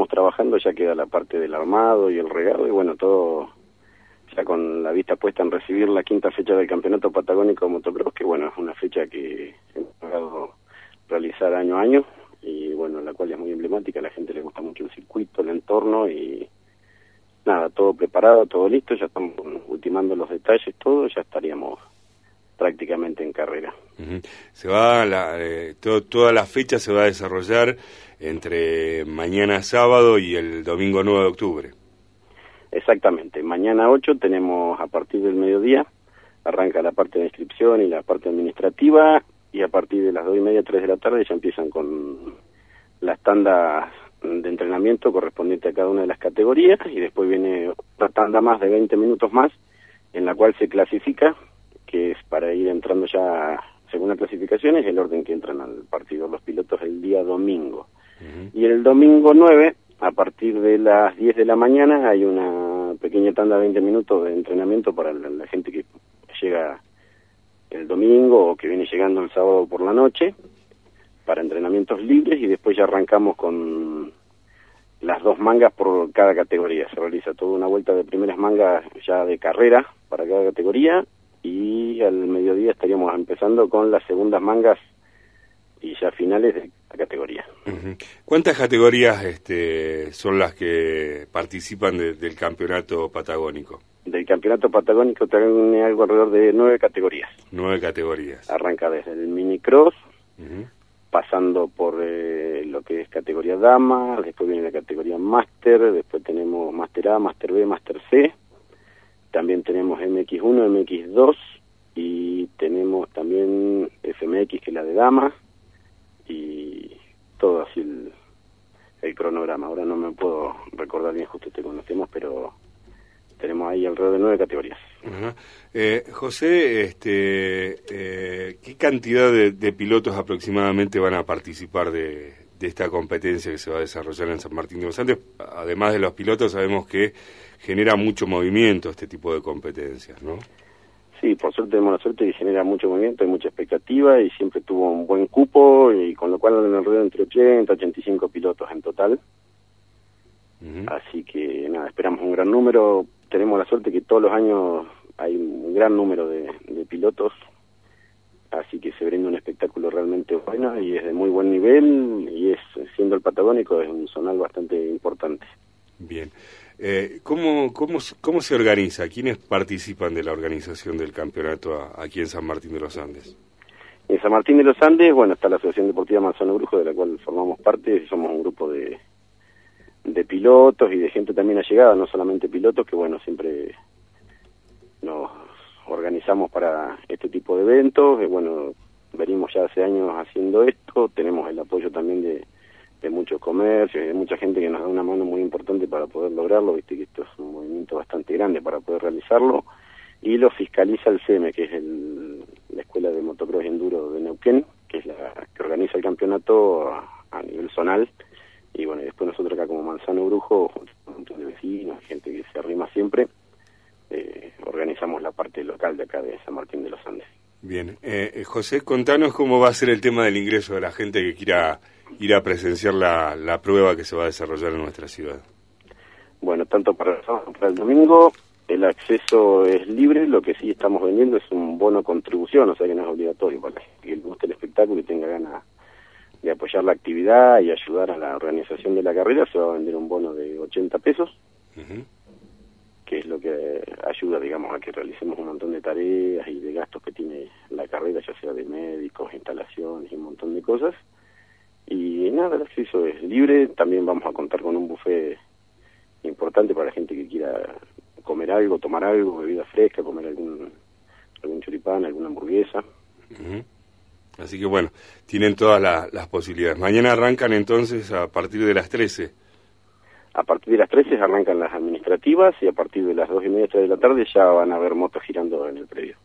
estamos trabajando, ya queda la parte del armado y el regado, y bueno, todo ya con la vista puesta en recibir la quinta fecha del Campeonato Patagónico de Motocross, que bueno, es una fecha que hemos logrado realizar año a año, y bueno, la cual es muy emblemática, a la gente le gusta mucho el circuito, el entorno, y nada, todo preparado, todo listo, ya estamos ultimando los detalles, todo, ya estaríamos prácticamente en carrera. Se va toda la fecha se va a desarrollar entre mañana sábado y el domingo 9 de octubre. Exactamente, mañana 8 tenemos a partir del mediodía, arranca la parte de inscripción y la parte administrativa, y a partir de las 2:30, 3 de la tarde ya empiezan con las tandas de entrenamiento correspondiente a cada una de las categorías, y después viene otra tanda más de 20 minutos más, en la cual se clasifica, que es para ir entrando ya según las clasificaciones, el orden que entran al partido los pilotos el día domingo. Y el domingo 9, a partir de las 10 de la mañana, hay una pequeña tanda de 20 minutos de entrenamiento para la gente que llega el domingo o que viene llegando el sábado por la noche, para entrenamientos libres, y después ya arrancamos con las 2 mangas por cada categoría. Se realiza toda una vuelta de primeras mangas ya de carrera para cada categoría, y al mediodía estaríamos empezando con las segundas mangas y ya finales de la categoría. ¿Cuántas categorías son las que participan del campeonato patagónico? Del campeonato patagónico tiene algo alrededor de 9 categorías. 9 categorías. Arranca desde el minicross, pasando por lo que es categoría dama, después viene la categoría máster, después tenemos máster A, máster B, máster C, también tenemos MX1, MX2, y tenemos también FMX, que es la de damas, y todo así el cronograma. Ahora no me puedo recordar bien justo este conocemos, pero tenemos ahí alrededor de 9 categorías. José, ¿qué cantidad de pilotos aproximadamente van a participar de esta competencia que se va a desarrollar en San Martín de los Andes? Además de los pilotos, sabemos que genera mucho movimiento este tipo de competencias, ¿no? Sí, por suerte tenemos la suerte de que genera mucho movimiento, hay mucha expectativa, y siempre tuvo un buen cupo, y con lo cual alrededor entre 80 y 85 pilotos en total. Así que nada, esperamos un gran número. Tenemos la suerte que todos los años hay un gran número de pilotos, así que se brinda un espectáculo realmente bueno y es de muy buen nivel, y siendo el Patagónico es un zonal bastante importante. Bien. ¿Cómo se organiza? ¿Quiénes participan de la organización del campeonato aquí en San Martín de los Andes? En San Martín de los Andes, bueno, está la Asociación Deportiva Manzano Brujo, de la cual formamos parte. Somos un grupo de pilotos y de gente también allegada, no solamente pilotos, que bueno, siempre nos organizamos para este tipo de eventos. Bueno, venimos ya hace años haciendo esto, tenemos el apoyo también de muchos comercios y de mucha gente que nos da una mano muy importante para poder lograrlo. Viste que esto es un movimiento bastante grande para poder realizarlo, y lo fiscaliza el CEME, que es la Escuela de Motocross y Enduro de Neuquén, que es la que organiza el campeonato a nivel zonal. Y bueno, y después nosotros acá como Manzano Brujo, junto con un montón de vecinos, gente que se arrima siempre, organizamos la parte local de acá de San Martín de los Andes. Bien, José, contanos cómo va a ser el tema del ingreso de la gente que quiera ir a presenciar la prueba que se va a desarrollar en nuestra ciudad. Bueno, tanto para el sábado como para el domingo, el acceso es libre. Lo que sí estamos vendiendo es un bono contribución, o sea que no es obligatorio para que le guste el espectáculo y tenga ganas de apoyar la actividad y ayudar a la organización de la carrera. Se va a vender un bono de 80 pesos, que es lo que ayuda, digamos, a que realicemos un montón de tareas y de gastos que tiene la carrera, ya sea de médicos, instalaciones y un montón de cosas. Y nada, el acceso es libre. También vamos a contar con un buffet importante para la gente que quiera comer algo, tomar algo, bebida fresca, comer algún choripán, alguna hamburguesa. Así que bueno, tienen todas las posibilidades. Mañana arrancan entonces a partir de las 13. A partir de las 13 arrancan las administrativas, y a partir de las 2:30, 3 de la tarde ya van a haber motos girando en el predio.